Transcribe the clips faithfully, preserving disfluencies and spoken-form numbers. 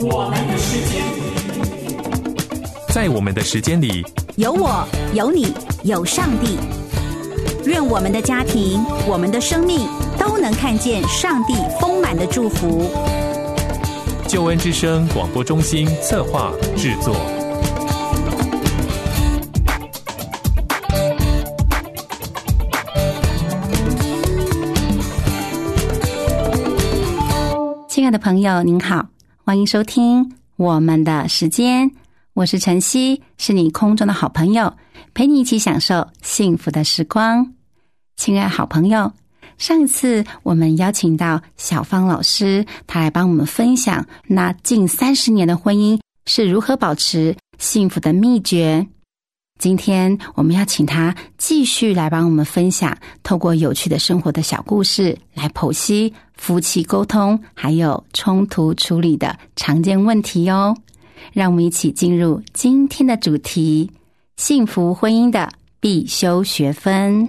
我们的时间， 在我们的时间里， 有我，有你，有上帝。愿我们的家庭，我们的生命都能看见上帝丰满的祝福。 救恩之声广播中心策划制作。 亲爱的朋友您好，欢迎收听我们的时间，我是晨曦，是你空中的好朋友，陪你一起享受幸福的时光。亲爱好朋友，上一次我们邀请到小芳老师，她来帮我们分享那近三十年的婚姻是如何保持幸福的秘诀。今天我们要请她继续来帮我们分享，透过有趣的生活的小故事来剖析夫妻沟通还有冲突处理的常见问题哦。让我们一起进入今天的主题：幸福婚姻的必修学分。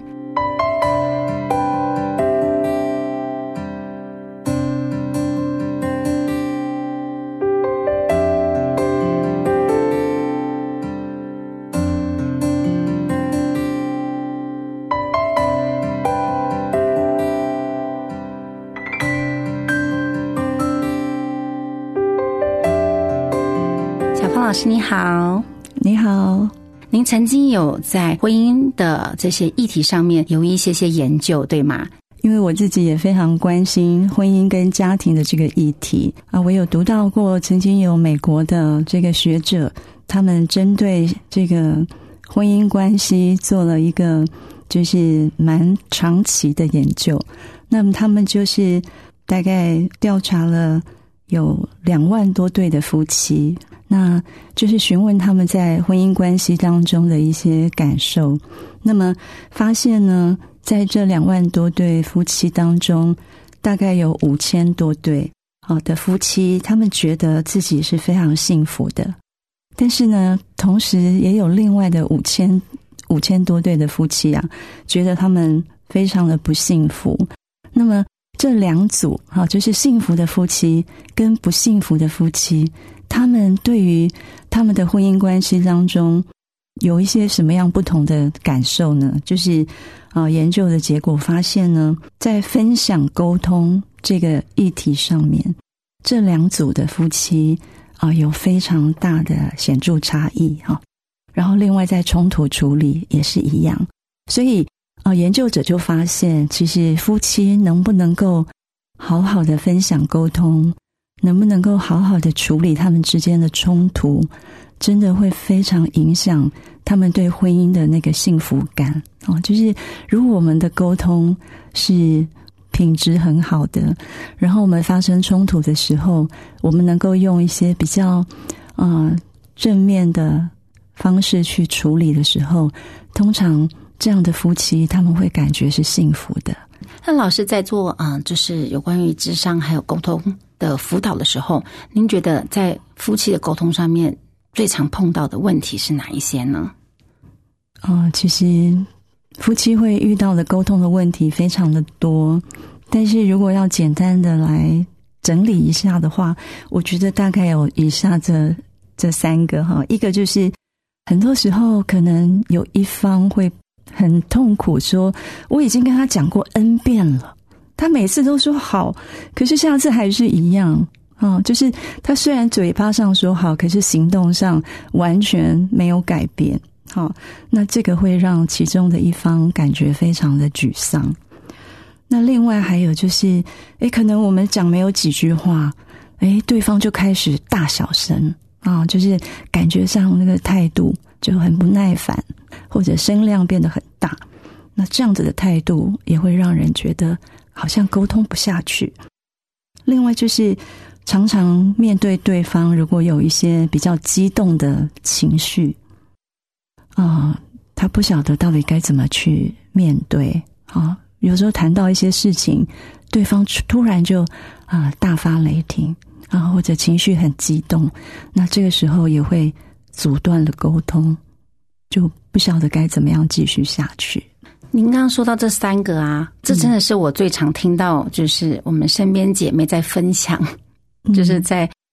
老师你好。 你好。 您曾经有在婚姻的这些议题上面有一些些研究，对吗？ 因为我自己也非常关心婚姻跟家庭的这个议题啊，我有读到过曾经有美国的这个学者，他们针对这个婚姻关系做了一个就是蛮长期的研究。那么他们就是大概调查了有两万多对的夫妻，那就是询问他们在婚姻关系当中的一些感受。那么发现呢，在这两万多对夫妻当中，大概有五千多对好的夫妻，他们觉得自己是非常幸福的。但是呢，同时也有另外的五千五千多对的夫妻啊，觉得他们非常的不幸福。那么这两组好，就是幸福的夫妻跟不幸福的夫妻，他们对于他们的婚姻关系当中有一些什么样不同的感受呢？就是呃，研究的结果发现呢，在分享沟通这个议题上面，这两组的夫妻啊、呃、有非常大的显著差异哈、哦。然后另外在冲突处理也是一样，所以呃，研究者就发现，其实夫妻能不能够好好的分享沟通，能不能够好好的处理他们之间的冲突，真的会非常影响他们对婚姻的那个幸福感哦。就是如果我们的沟通是品质很好的，然后我们发生冲突的时候，我们能够用一些比较呃正面的方式去处理的时候，通常这样的夫妻他们会感觉是幸福的。 那老师在做啊、呃，就是有关于諮商还有沟通的辅导的时候，您觉得在夫妻的沟通上面最常碰到的问题是哪一些呢？ 呃，其实夫妻会遇到的沟通的问题非常的多，但是如果要简单的来整理一下的话，我觉得大概有以下这这三个哈。一个就是很多时候可能有一方会很痛苦说，我已经跟他讲过 N 遍了，他每次都说好，可是下次还是一样哦，就是他虽然嘴巴上说好，可是行动上完全没有改变。好、哦，那这个会让其中的一方感觉非常的沮丧。那另外还有就是诶可能我们讲没有几句话，诶对方就开始大小声啊、哦，就是感觉上那个态度就很不耐烦，或者声量变得很大。那这样子的态度也会让人觉得好像沟通不下去。另外就是常常面对对方如果有一些比较激动的情绪啊、呃，他不晓得到底该怎么去面对啊、哦。有时候谈到一些事情，对方突然就啊、呃、大发雷霆啊，或者情绪很激动，那这个时候也会阻断了沟通，就不晓得该怎么样继续下去。 您刚刚说到这三个啊，这真的是我最常听到，就是我们身边姐妹在分享，嗯、就是在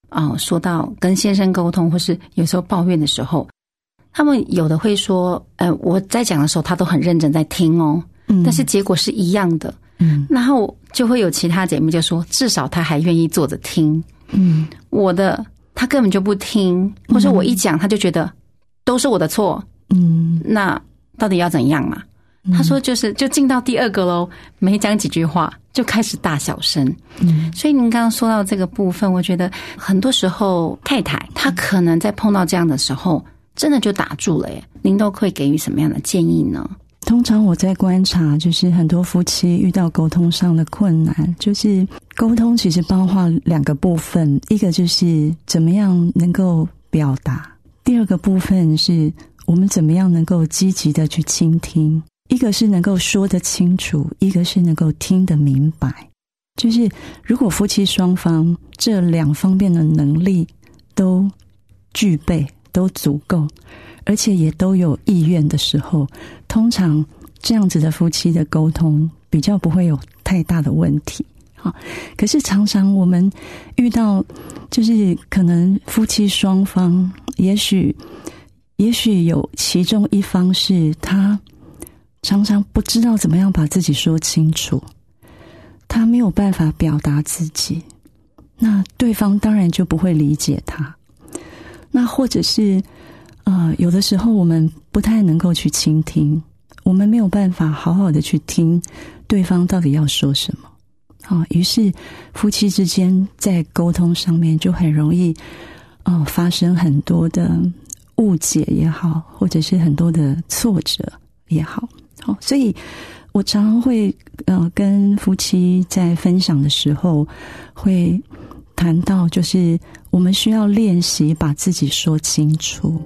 啊、呃，说到跟先生沟通，或是有时候抱怨的时候，他们有的会说，呃，我在讲的时候，他都很认真在听哦，嗯，但是结果是一样的，嗯，然后就会有其他姐妹就说，至少他还愿意坐着听，嗯，我的他根本就不听，或者我一讲他就觉得都是我的错，嗯，那到底要怎样嘛？他说就是就进到第二个咯，没讲几句话就开始大小声。嗯，所以您刚刚说到这个部分，我觉得很多时候太太她可能在碰到这样的时候真的就打住了耶，您都会给予什么样的建议呢？ 通常我在观察，就是很多夫妻遇到沟通上的困难，就是沟通其实包括两个部分，一个就是怎么样能够表达，第二个部分是我们怎么样能够积极的去倾听，一个是能够说得清楚，一个是能够听得明白。就是如果夫妻双方这两方面的能力都具备，都足够，而且也都有意愿的时候，通常这样子的夫妻的沟通比较不会有太大的问题。可是常常我们遇到就是可能夫妻双方也许也许有其中一方是他常常不知道怎么样把自己说清楚，他没有办法表达自己，那对方当然就不会理解他。那或者是呃，有的时候我们不太能够去倾听，我们没有办法好好的去听对方到底要说什么。好，于是夫妻之间在沟通上面就很容易呃发生很多的误解也好，或者是很多的挫折也好。好，所以我常常会呃跟夫妻在分享的时候会谈到，就是我们需要练习把自己说清楚。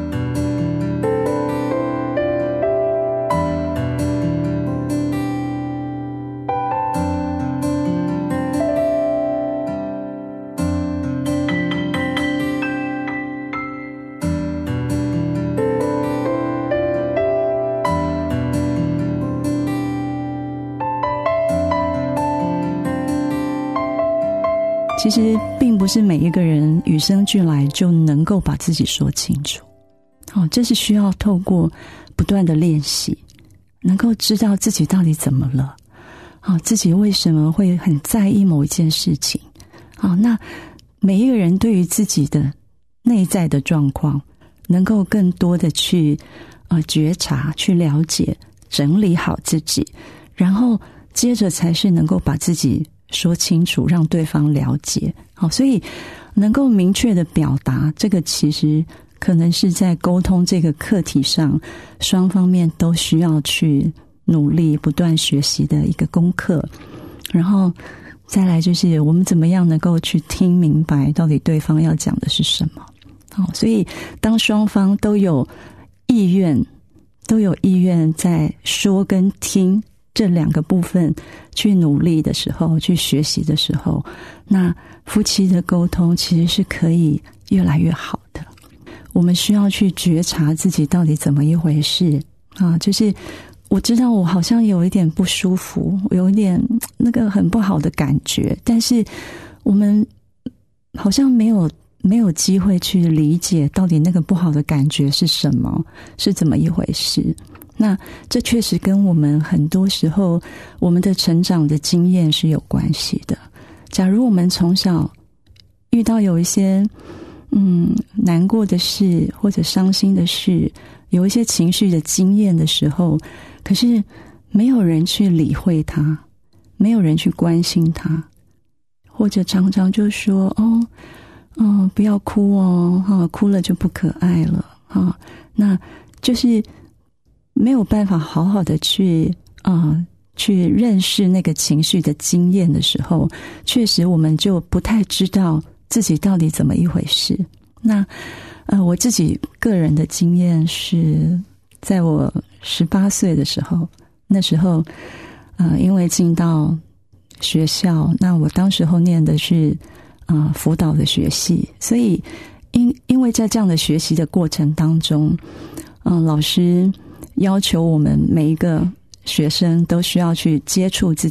其实并不是每一个人与生俱来就能够把自己说清楚，哦，这是需要透过不断的练习，能够知道自己到底怎么了，哦，自己为什么会很在意某一件事情，哦，那每一个人对于自己的内在的状况，能够更多的去呃觉察、去了解、整理好自己，然后接着才是能够把自己说清楚，让对方了解。好，所以能够明确的表达，这个其实可能是在沟通这个课题上，双方面都需要去努力不断学习的一个功课。然后再来就是我们怎么样能够去听明白到底对方要讲的是什么。好，所以当双方都有意愿都有意愿在说跟听这两个部分去努力的时候，去学习的时候，那夫妻的沟通其实是可以越来越好的。我们需要去觉察自己到底怎么一回事啊，就是我知道我好像有一点不舒服，有一点那个很不好的感觉，但是我们好像没有没有机会去理解到底那个不好的感觉是什么，是怎么一回事。那这确实跟我们很多时候我们的成长的经验是有关系的。假如我们从小遇到有一些嗯难过的事或者伤心的事，有一些情绪的经验的时候，可是没有人去理会它，没有人去关心它，或者常常就说哦哦不要哭哦，哈，哭了就不可爱了，哈，那就是没有办法好好的去啊、呃、去认识那个情绪的经验的时候，确实我们就不太知道自己到底怎么一回事。那呃我自己个人的经验是在我十八岁的时候，那时候呃因为进到学校，那我当时候念的是啊、呃、辅导的学系，所以因因为在这样的学习的过程当中，嗯、呃、老师要求我们每一个学生都需要去接触自己的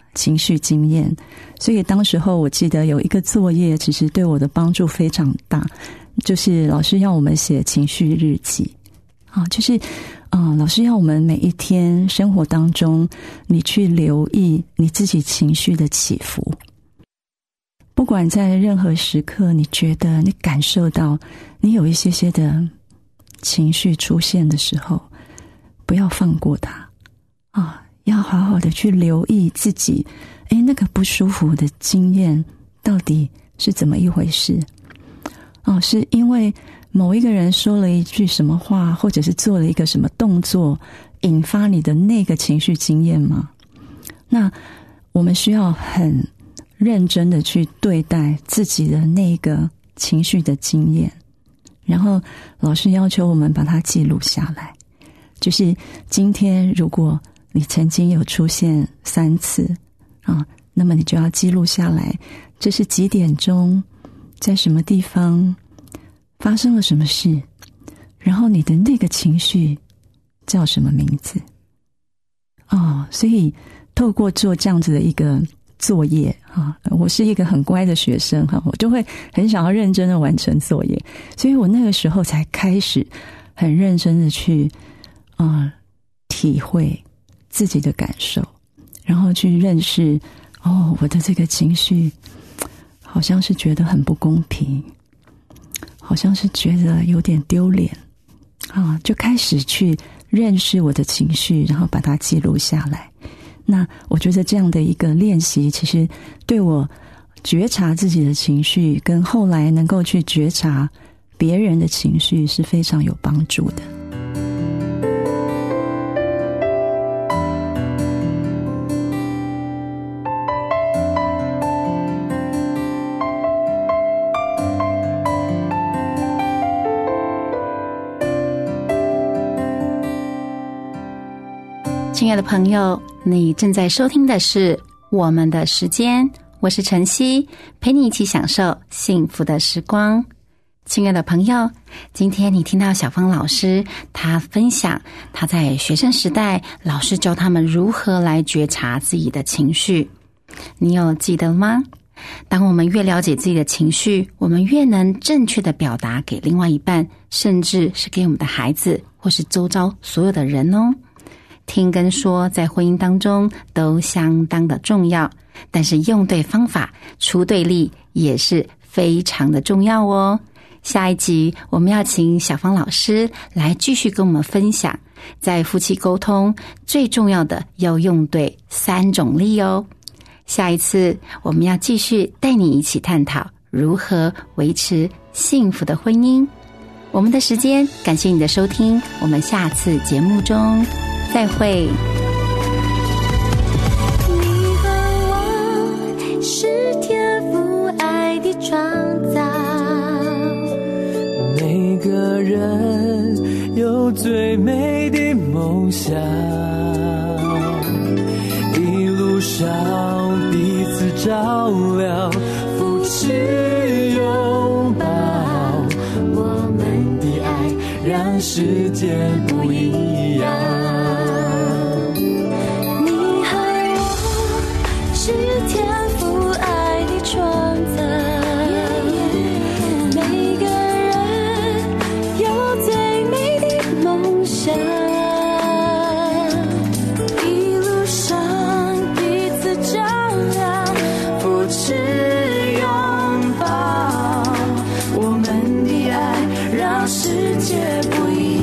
情绪经验。所以当时候我记得有一个作业其实对我的帮助非常大，就是老师要我们写情绪日记啊，就是啊、呃，老师要我们每一天生活当中你去留意你自己情绪的起伏，不管在任何时刻你觉得你感受到你有一些些的情绪出现的时候，不要放过它啊，要好好的去留意自己，诶，那个不舒服的经验到底是怎么一回事？哦，是因为某一个人说了一句什么话，或者是做了一个什么动作，引发你的那个情绪经验吗？那我们需要很认真的去对待自己的那个情绪的经验，然后老师要求我们把它记录下来。就是今天如果你曾经有出现三次啊，那么你就要记录下来，这是几点钟，在什么地方发生了什么事，然后你的那个情绪叫什么名字。哦，所以透过做这样子的一个作业啊，我是一个很乖的学生哈，我就会很想要认真的完成作业，所以我那个时候才开始很认真的去啊、呃、体会自己的感受，然后去认识哦，我的这个情绪好像是觉得很不公平，好像是觉得有点丢脸啊，就开始去认识我的情绪，然后把它记录下来。那我觉得这样的一个练习，其实对我觉察自己的情绪，跟后来能够去觉察别人的情绪是非常有帮助的。 亲爱的朋友，你正在收听的是我们的时间，我是晨曦，陪你一起享受幸福的时光。亲爱的朋友，今天你听到小芳老师她分享她在学生时代老师教他们如何来觉察自己的情绪，你有记得吗？当我们越了解自己的情绪，我们越能正确的表达给另外一半，甚至是给我们的孩子或是周遭所有的人哦。听跟说在婚姻当中都相当的重要，但是用对方法，出对力也是非常的重要哦。下一集我们要请小芳老师来继续跟我们分享，在夫妻沟通最重要的要用对三种力哦。下一次我们要继续带你一起探讨如何维持幸福的婚姻。我们的时间，感谢你的收听，我们下次节目中再会。 你和我是天父爱的创造， 每个人有最美的梦想，一路上彼此照亮，扶持拥抱，我们的爱让世界不一样。 是天父爱的创造，每个人有最美的梦想，一路上彼此照亮，扶持拥抱，我们的爱让世界不一样。